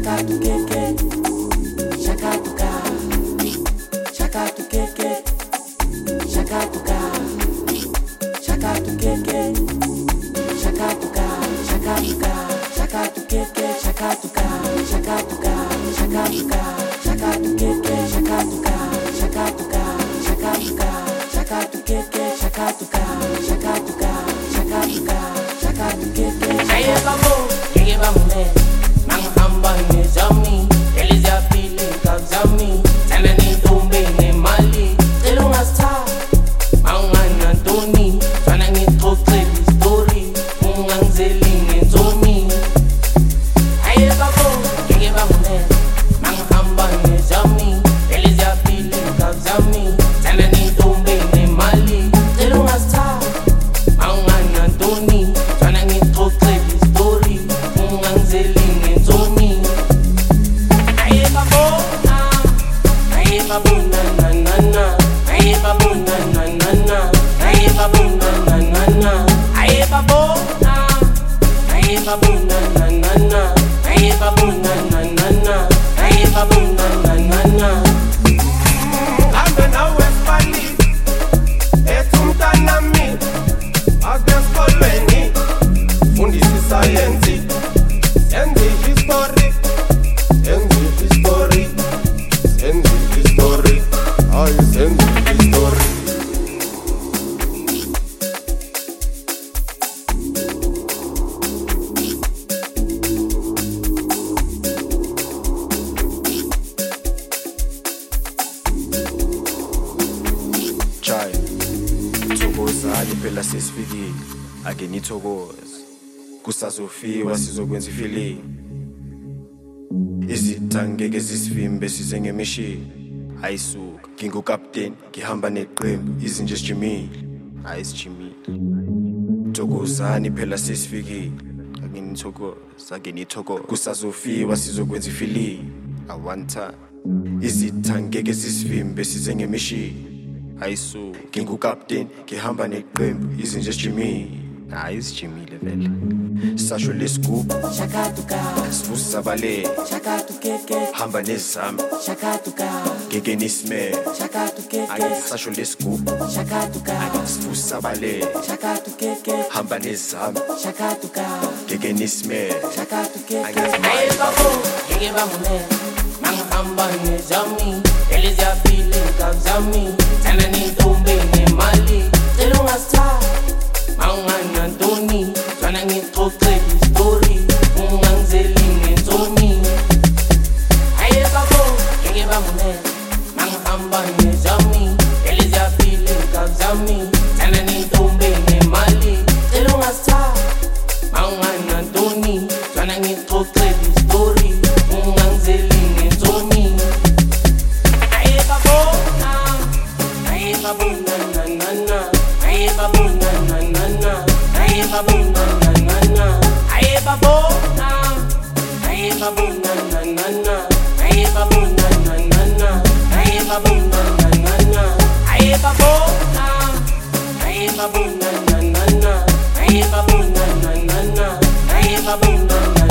Kusazofiwa sizokwenza ifeeling izithangeke zisivimbe size ngemishini ayisuka ngingukapteni ngihamba neqembu izinje sijimile ayisijimile thokozani phela sesifikile akenithokoza kusazofiwa sizokwenza ifeeling one time izithangeke zisivimbe size ngemishini ayisuka ngingukapteni ngihamba neqembu izinje sijimile ayisijimile vele sasho lesigubu shakatuka sivusa bale shakatukeke hamba nezami shakatuka ngeke nisme shakatukeke sasho lesigubu shakatuka sivusa bale shakatukeke hamba nezami shakatuka ngeke nisme shakatukeke aye babo ngeke bamune mangihamba nezami elizapili kazami thana nintombi nemali cela ungasithatha mangana ntoni tswana ngixoxe story ungangizeli ngentomi aye babo ngeke bamune mangihamba nezami elizapili kazami thana nintombi nemali cela ungasithatha mangana ntoni tswana ngixoxe story ungangizeli ngentomi aye babo na na na aye babo na na na aye babo na na na aye babo na aye babo na na na aye babo na na na aye babo na na na aye babo na aye babo na na na aye babo na na na aye babo na